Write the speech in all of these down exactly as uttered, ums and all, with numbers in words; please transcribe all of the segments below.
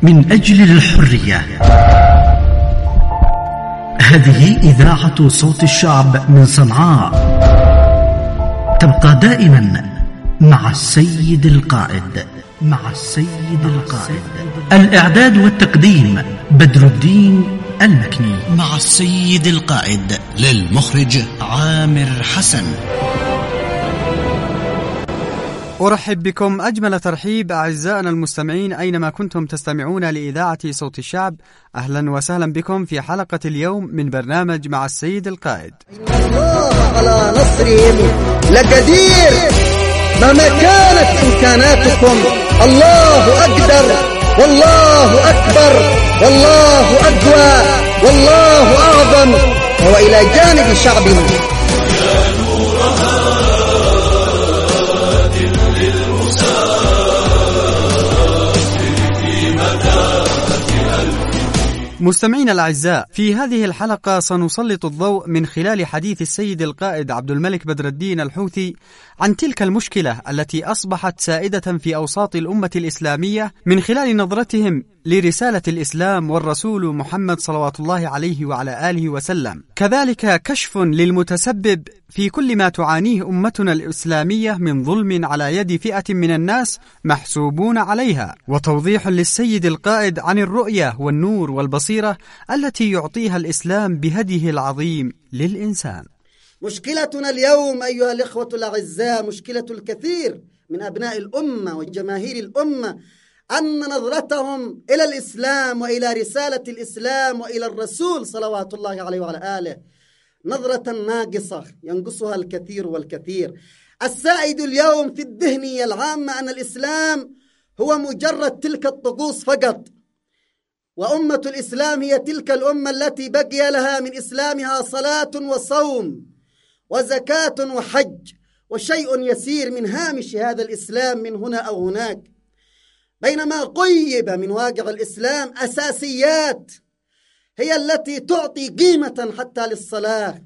من أجل الحرية. هذه إذاعة صوت الشعب من صنعاء، تبقى دائما مع السيد القائد. مع السيد القائد. الإعداد والتقديم بدر الدين المكني. مع السيد القائد للمخرج عامر حسن. أرحب بكم أجمل ترحيب أعزائنا المستمعين أينما كنتم تستمعون لإذاعة صوت الشعب. أهلا وسهلا بكم في حلقة اليوم من برنامج مع السيد القائد. الله على نصرهم لقدير، مهما كانت إمكاناتكم الله أقدر، والله أكبر، والله أقوى، والله أعظم، وهو إلى جانب شعبنا. مستمعينا الأعزاء، في هذه الحلقة سنسلط الضوء من خلال حديث السيد القائد عبد الملك بدر الدين الحوثي عن تلك المشكلة التي أصبحت سائدة في أوساط الأمة الإسلامية من خلال نظرتهم لرسالة الإسلام والرسول محمد صلوات الله عليه وعلى آله وسلم، كذلك كشف للمتسبب في كل ما تعانيه أمتنا الإسلامية من ظلم على يد فئة من الناس محسوبون عليها، وتوضيح للسيد القائد عن الرؤية والنور والبصيرة التي يعطيها الإسلام بهديه العظيم للإنسان. مشكلتنا اليوم أيها الإخوة الأعزاء مشكلة الكثير من أبناء الأمة وجماهير الأمة، أن نظرتهم إلى الإسلام وإلى رسالة الإسلام وإلى الرسول صلوات الله عليه وعلى آله نظرة ناقصة ينقصها الكثير والكثير. السائد اليوم في الذهنية العامة أن الإسلام هو مجرد تلك الطقوس فقط، وأمة الإسلام هي تلك الأمة التي بقي لها من إسلامها صلاة وصوم وزكاة وحج وشيء يسير من هامش هذا الإسلام من هنا أو هناك، بينما قيب من واقع الإسلام أساسيات هي التي تعطي قيمة حتى للصلاة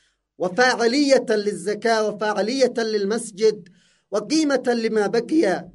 وفاعلية للزكاة وفاعلية للمسجد وقيمة لما بقي.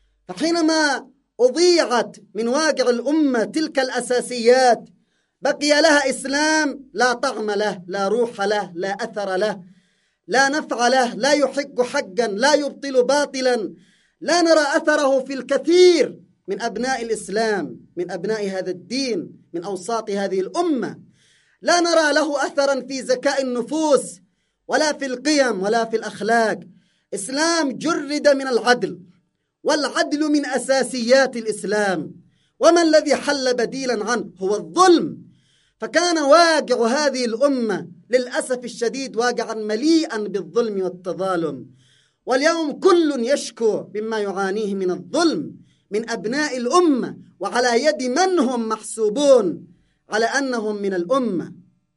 فحينما أضيعت من واقع الأمة تلك الأساسيات بقي لها إسلام لا طعم له، لا روح له، لا أثر له، لا نفع له، لا يحق حقا، لا يبطل باطلا، لا نرى أثره في الكثير من أبناء الإسلام، من أبناء هذا الدين، من أوساط هذه الأمة. لا نرى له أثرا في زكاء النفوس ولا في القيم ولا في الأخلاق. إسلام جرد من العدل، والعدل من أساسيات الإسلام، وما الذي حل بديلا عنه هو الظلم. فكان واقع هذه الأمة للأسف الشديد واقعا مليئا بالظلم والتظالم، واليوم كل يشكو مما يعانيه من الظلم من أبناء الأمة، وعلى يد من هم محسوبون على أنهم من الأمة.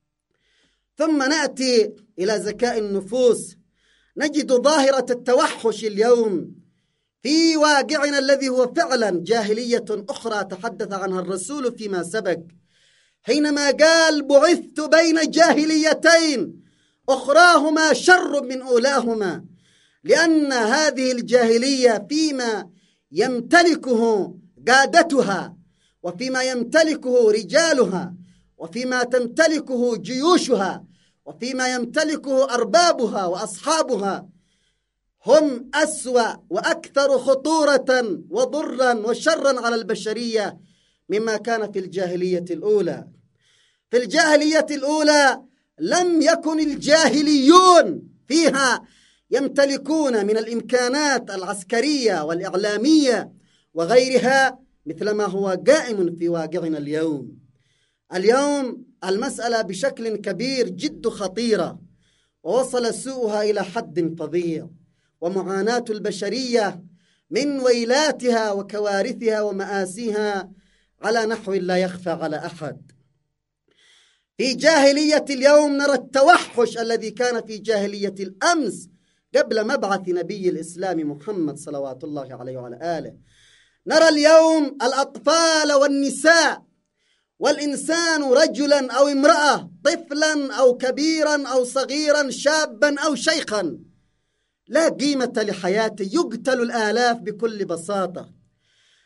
ثم نأتي إلى زكاء النفوس، نجد ظاهرة التوحش اليوم في واقعنا الذي هو فعلا جاهلية أخرى تحدث عنها الرسول فيما سبق، حينما قال بعثت بين جاهليتين أخراهما شر من أولاهما، لأن هذه الجاهلية فيما يمتلكه قادتها، وفيما يمتلكه رجالها، وفيما تمتلكه جيوشها، وفيما يمتلكه أربابها وأصحابها، هم أسوأ وأكثر خطورة وضرا وشرا على البشرية مما كان في الجاهلية الأولى. في الجاهلية الأولى لم يكن الجاهليون فيها يمتلكون من الإمكانات العسكرية والإعلامية وغيرها مثل ما هو قائم في واقعنا اليوم. اليوم المسألة بشكل كبير جد خطيرة، ووصل سوءها إلى حد فظيع، ومعاناة البشرية من ويلاتها وكوارثها ومآسيها على نحو لا يخفى على أحد. في جاهلية اليوم نرى التوحش الذي كان في جاهلية الأمس قبل مبعث نبي الإسلام محمد صلوات الله عليه وعلى آله. نرى اليوم الأطفال والنساء والإنسان رجلا أو امرأة، طفلا أو كبيرا أو صغيرا، شابا أو شيخا، لا قيمة لحياته، يقتل الآلاف بكل بساطة.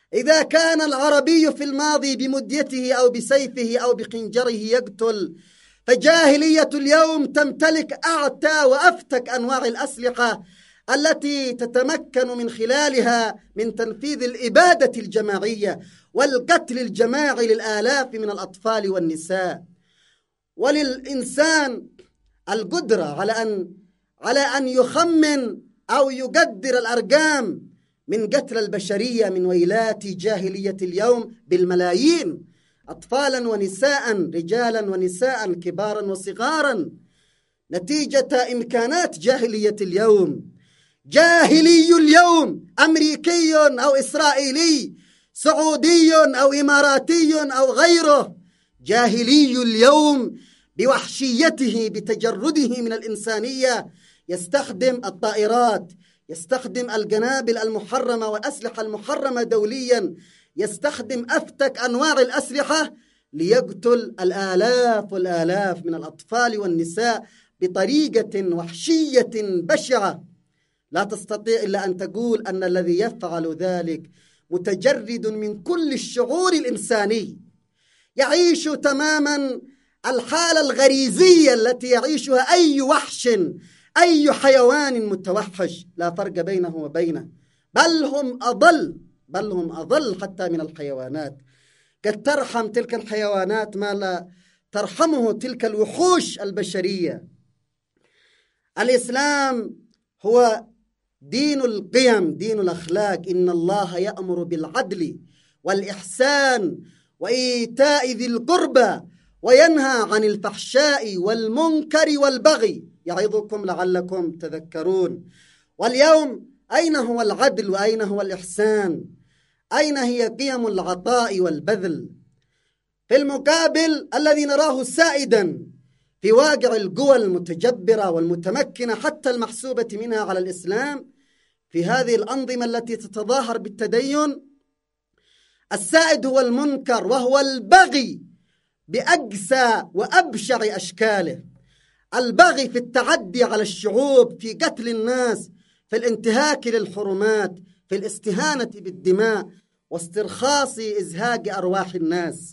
إذا كان العربي في الماضي بمديته أو بسيفه أو بخنجره يقتل، فجاهلية اليوم تمتلك أعتى وأفتك أنواع الأسلحة التي تتمكن من خلالها من تنفيذ الإبادة الجماعية والقتل الجماعي للآلاف من الأطفال والنساء. وللإنسان القدرة على أن على أن يخمن أو يقدر الأرقام من قتل البشرية من ويلات جاهلية اليوم بالملايين، أطفالا ونساء، رجالا ونساء، كبارا وصغارا، نتيجة إمكانات جاهلية اليوم. جاهلي اليوم أمريكي أو إسرائيلي، سعودي أو إماراتي أو غيره، جاهلي اليوم بوحشيته بتجرده من الإنسانية يستخدم الطائرات، يستخدم القنابل المحرمة والأسلحة المحرمة دوليا، يستخدم أفتك أنواع الأسلحة ليقتل الآلاف والآلاف من الأطفال والنساء بطريقة وحشية بشعة. لا تستطيع إلا أن تقول أن الذي يفعل ذلك متجرد من كل الشعور الإنساني، يعيش تماما الحالة الغريزية التي يعيشها أي وحش، أي حيوان متوحش، لا فرق بينه وبينه، بل هم أضل بل هم أضل حتى من الحيوانات. قد ترحم تلك الحيوانات ما لا ترحمه تلك الوحوش البشرية. الإسلام هو دين القيم، دين الأخلاق. إن الله يأمر بالعدل والإحسان وإيتاء ذي القربى وينهى عن الفحشاء والمنكر والبغي يعظكم لعلكم تذكرون. واليوم أين هو العدل وأين هو الإحسان؟ أين هي قيم العطاء والبذل؟ في المقابل الذي نراه سائدا في واقع القوى المتجبرة والمتمكنة حتى المحسوبة منها على الإسلام في هذه الأنظمة التي تتظاهر بالتدين، السائد هو المنكر وهو البغي بأقسى وأبشع أشكاله. البغي في التعدي على الشعوب، في قتل الناس، في الانتهاك للحرمات، في الاستهانة بالدماء واسترخاص إزهاق أرواح الناس.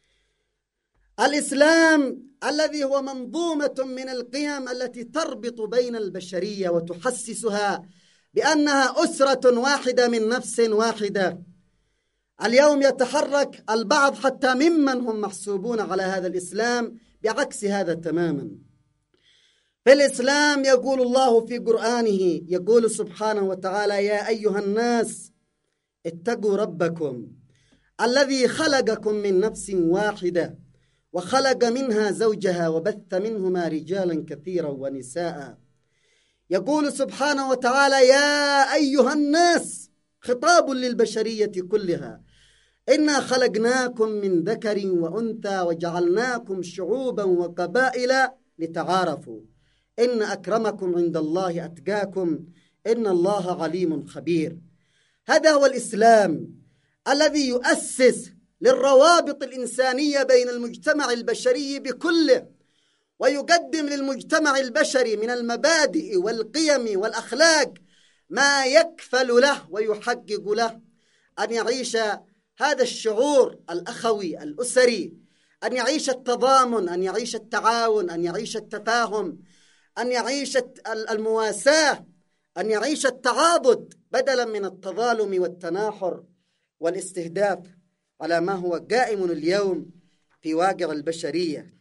الإسلام الذي هو منظومة من القيم التي تربط بين البشرية وتحسسها بأنها أسرة واحدة من نفس واحدة. اليوم يتحرك البعض حتى ممن هم محسوبون على هذا الإسلام بعكس هذا تماما. في الإسلام يقول الله في قرآنه، يقول سبحانه وتعالى: يا أيها الناس اتقوا ربكم الذي خلقكم من نفس واحدة وخلق منها زوجها وبث منهما رجالا كثيرا ونساء. يقول سبحانه وتعالى: يا أيها الناس، خطاب للبشرية كلها، إنا خلقناكم من ذكر وأنثى وجعلناكم شعوبا وقبائل لتعارفوا إن أكرمكم عند الله أتقاكم إن الله عليم خبير. هذا هو الإسلام الذي يؤسس للروابط الإنسانية بين المجتمع البشري بكله، ويقدم للمجتمع البشري من المبادئ والقيم والأخلاق ما يكفل له ويحقق له أن يعيش هذا الشعور الأخوي الأسري، أن يعيش التضامن، أن يعيش التعاون، أن يعيش التفاهم، أن يعيش المواساة، أن يعيش التعاضد بدلا من التظالم والتناحر والاستهداف على ما هو قائم اليوم في واقع البشرية.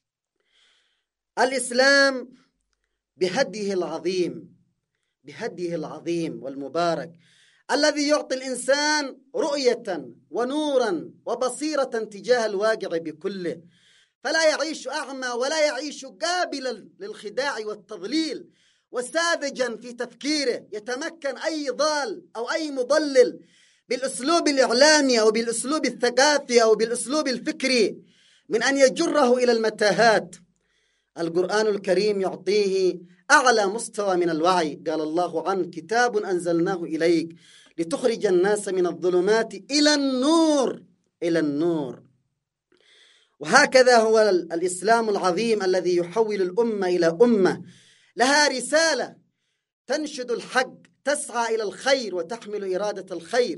الإسلام بهديه العظيم بهديه العظيم والمبارك الذي يعطي الإنسان رؤية ونورا وبصيرة تجاه الواقع بكله، فلا يعيش أعمى ولا يعيش قابلا للخداع والتضليل وساذجا في تفكيره. يتمكن أي ضال أو أي مضلل بالأسلوب الإعلامي أو بالأسلوب الثقافي أو بالأسلوب الفكري من أن يجره إلى المتاهات. القرآن الكريم يعطيه أعلى مستوى من الوعي. قال الله عنه: كتاب أنزلناه إليك لتخرج الناس من الظلمات إلى النور إلى النور. وهكذا هو الإسلام العظيم الذي يحول الأمة إلى أمة لها رسالة، تنشد الحق، تسعى إلى الخير وتحمل إرادة الخير،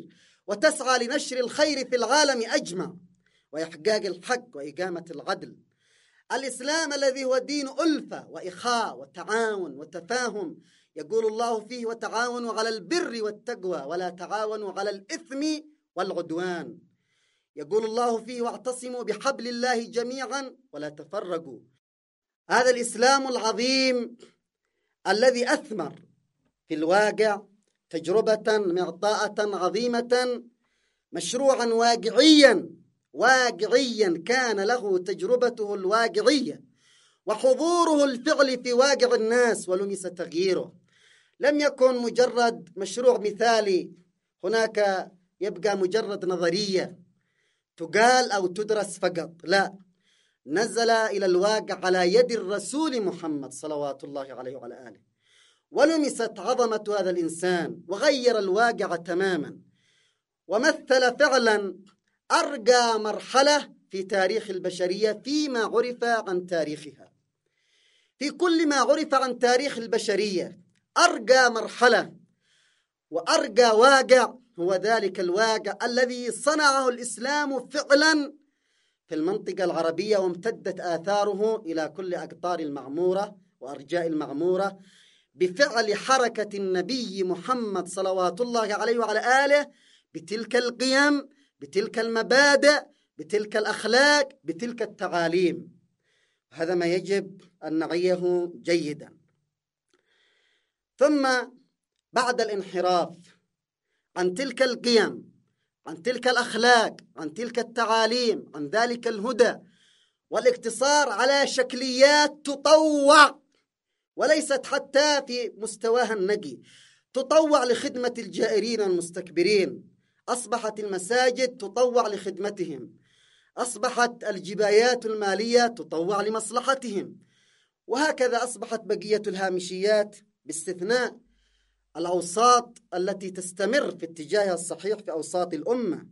وتسعى لنشر الخير في العالم أجمع وإحقاق الحق وإقامة العدل. الإسلام الذي هو دين ألفة وإخاء وتعاون وتفاهم، يقول الله فيه: وتعاونوا على البر والتقوى ولا تعاونوا على الإثم والعدوان. يقول الله فيه: واعتصموا بحبل الله جميعا ولا تفرقوا. هذا الإسلام العظيم الذي أثمر في الواقع تجربة معطاءة عظيمة، مشروعا واقعيا واقعيا كان له تجربته الواقعية وحضوره الفعلي في واقع الناس ولمس تغييره. لم يكن مجرد مشروع مثالي هناك يبقى مجرد نظرية تقال أو تدرس فقط، لا، نزل إلى الواقع على يد الرسول محمد صلوات الله عليه وعلى آله، ولمست عظمة هذا الإنسان وغير الواقع تماما، ومثل فعلا أرقى مرحلة في تاريخ البشرية فيما عرف عن تاريخها. في كل ما عرف عن تاريخ البشرية أرقى مرحلة وأرقى واقع هو ذلك الواقع الذي صنعه الإسلام فعلا في المنطقة العربية، وامتدت آثاره إلى كل أقطار المعمورة وأرجاء المعمورة بفعل حركة النبي محمد صلوات الله عليه وعلى آله بتلك القيم، بتلك المبادئ، بتلك الأخلاق، بتلك التعاليم. هذا ما يجب أن نعيه جيدا. ثم بعد الانحراف عن تلك القيم، عن تلك الأخلاق، عن تلك التعاليم، عن ذلك الهدى، والاقتصار على شكليات تطوع وليست حتى في مستواها النقي، تطوع لخدمة الجائرين والمستكبرين. أصبحت المساجد تطوع لخدمتهم، أصبحت الجبايات المالية تطوع لمصلحتهم، وهكذا أصبحت بقية الهامشيات باستثناء الأوساط التي تستمر في اتجاهها الصحيح في أوساط الأمة.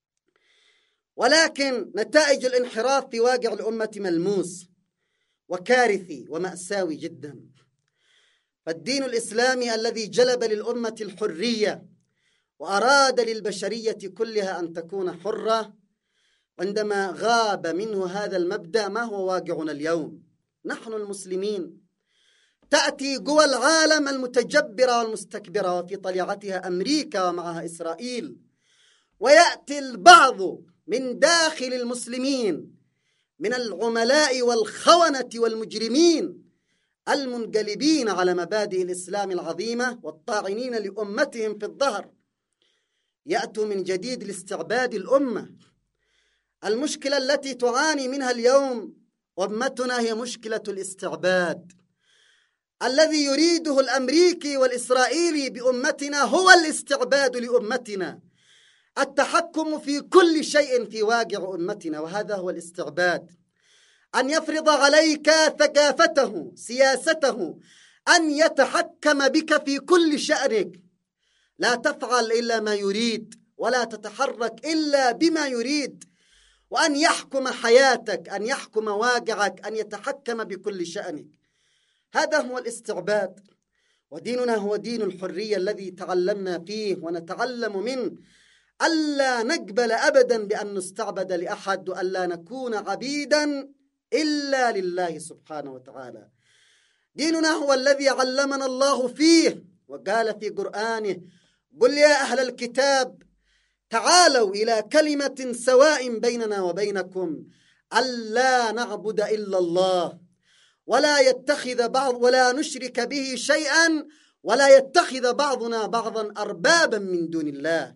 ولكن نتائج الانحراف في واقع الأمة ملموس وكارثي ومأساوي جدا. فالدين الإسلامي الذي جلب للأمة الحرية وأراد للبشرية كلها أن تكون حرة، عندما غاب منه هذا المبدأ ما هو واقعنا اليوم؟ نحن المسلمين تأتي قوى العالم المتجبرة والمستكبرة وفي طليعتها أمريكا ومعها إسرائيل، ويأتي البعض من داخل المسلمين من العملاء والخونة والمجرمين المنقلبين على مبادئ الإسلام العظيمة والطاعنين لأمتهم في الظهر، يأتوا من جديد لاستعباد الأمة. المشكلة التي تعاني منها اليوم أمتنا هي مشكلة الاستعباد. الذي يريده الأمريكي والإسرائيلي بأمتنا هو الاستعباد لأمتنا، التحكم في كل شيء في واقع أمتنا، وهذا هو الاستعباد. أن يفرض عليك ثقافته، سياسته، أن يتحكم بك في كل شأنك، لا تفعل إلا ما يريد ولا تتحرك إلا بما يريد، وأن يحكم حياتك، أن يحكم واقعك، أن يتحكم بكل شأنك. هذا هو الاستعباد. وديننا هو دين الحرية الذي تعلمنا فيه ونتعلم منه ألا نقبل أبدا بأن نستعبد لأحد، وألا نكون عبيدا إلا لله سبحانه وتعالى. ديننا هو الذي علمنا الله فيه وقال في قرآنه: قل يا أهل الكتاب تعالوا إلى كلمة سواء بيننا وبينكم ألا نعبد إلا الله ولا يتخذ بعض ولا نشرك به شيئا ولا يتخذ بعضنا بعضا أربابا من دون الله.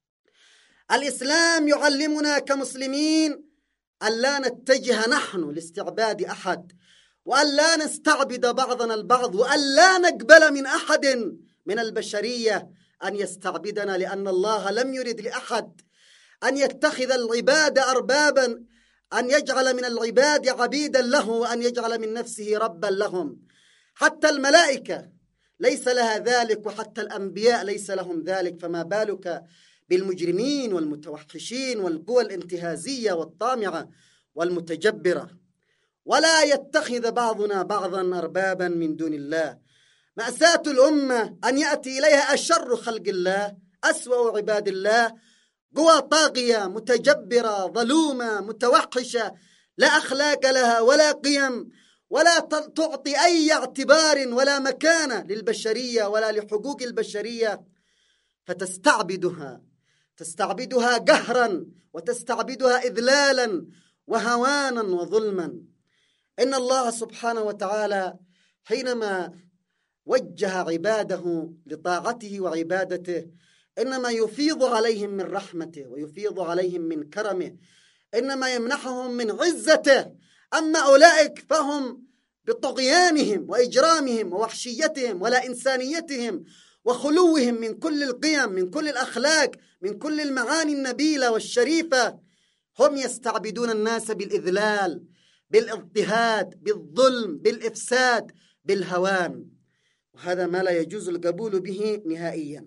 الإسلام يعلمنا كمسلمين ألا نتجه نحن لاستعباد أحد، وألا نستعبد بعضنا البعض، وألا نقبل من أحد من البشرية أن يستعبدنا، لأن الله لم يرد لأحد أن يتخذ العباد أربابا، أن يجعل من العباد عبيدا له، وأن يجعل من نفسه ربا لهم. حتى الملائكة ليس لها ذلك، وحتى الأنبياء ليس لهم ذلك، فما بالك بالمجرمين والمتوحشين والقوى الانتهازية والطامعة والمتجبرة. ولا يتخذ بعضنا بعضا أربابا من دون الله. مأساة الأمة أن يأتي إليها أشر خلق الله، أسوأ عباد الله، قوى طاغية متجبرة ظلومة متوحشة لا أخلاق لها ولا قيم ولا تعطي أي اعتبار ولا مكانة للبشرية ولا لحقوق البشرية، فتستعبدها تستعبدها قهرا وتستعبدها إذلالا وهوانا وظلما. إن الله سبحانه وتعالى حينما وجه عباده لطاعته وعبادته إنما يفيض عليهم من رحمته ويفيض عليهم من كرمه، إنما يمنحهم من عزته. أما أولئك فهم بطغيانهم وإجرامهم ووحشيتهم ولا إنسانيتهم وخلوهم من كل القيم من كل الأخلاق من كل المعاني النبيلة والشريفة، هم يستعبدون الناس بالإذلال بالاضطهاد بالظلم بالإفساد بالهوان، وهذا ما لا يجوز القبول به نهائيا.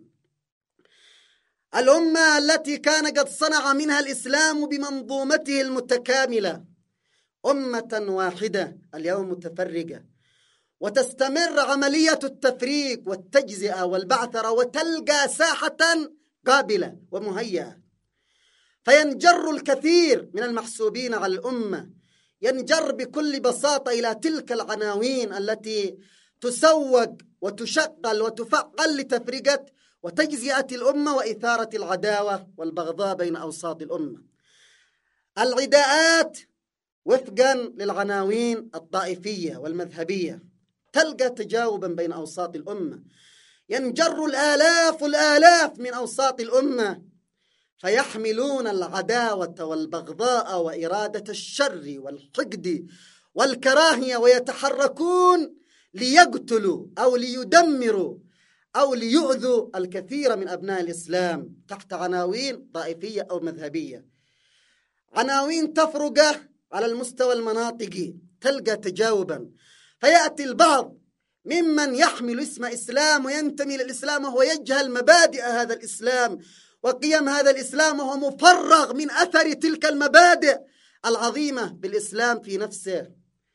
الأمة التي كان قد صنع منها الإسلام بمنظومته المتكاملة أمة واحدة اليوم متفرقة، وتستمر عملية التفريق والتجزئة والبعثرة وتلقى ساحة قابلة ومهيئة، فينجر الكثير من المحسوبين على الأمة ينجر بكل بساطة إلى تلك العناوين التي تسوق وتشغل وتفعل لتفرقة وتجزئة الأمة وإثارة العداوة والبغضاء بين أوساط الأمة. العداءات وفقا للعناوين الطائفية والمذهبية تلقى تجاوبا بين أوساط الأمة، ينجر الآلاف الآلاف من أوساط الأمة فيحملون العداوة والبغضاء وإرادة الشر والحقد والكراهية ويتحركون ليقتلوا أو ليدمروا أو ليؤذوا الكثير من أبناء الإسلام تحت عناوين طائفية أو مذهبية، عناوين تفرقة على المستوى المناطقي تلقى تجاوبا. فيأتي البعض ممن يحمل اسم إسلام وينتمي للإسلام وهو يجهل مبادئ هذا الإسلام وقيم هذا الإسلام وهو مفرغ من أثر تلك المبادئ العظيمة بالإسلام في نفسه،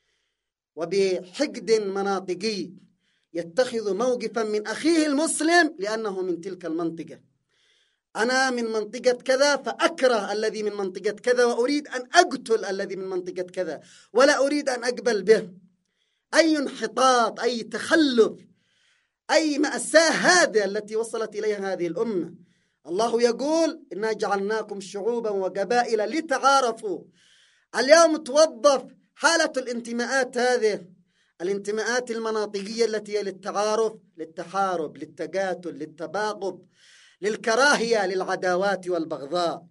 وبحقد مناطقي يتخذ موقفا من أخيه المسلم لأنه من تلك المنطقة. أنا من منطقة كذا فأكره الذي من منطقة كذا وأريد أن أقتل الذي من منطقة كذا ولا أريد أن أقبل به. أي انحطاط أي تخلف أي مأساة هذه التي وصلت إليها هذه الأمة. الله يقول إنا جعلناكم شعوبا وقبائل لتعارفوا. اليوم توظف حالة الانتماءات هذه الانتماءات المناطقية التي هي للتعارف للتحارب للتقاتل للتباغض للكراهية للعداوات والبغضاء.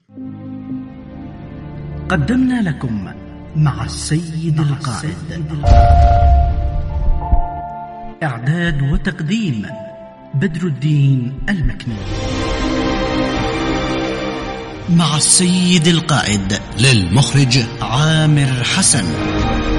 قدمنا لكم مع السيد القائد. إعداد وتقديم بدر الدين المكنون. مع السيد القائد للمخرج عامر حسن.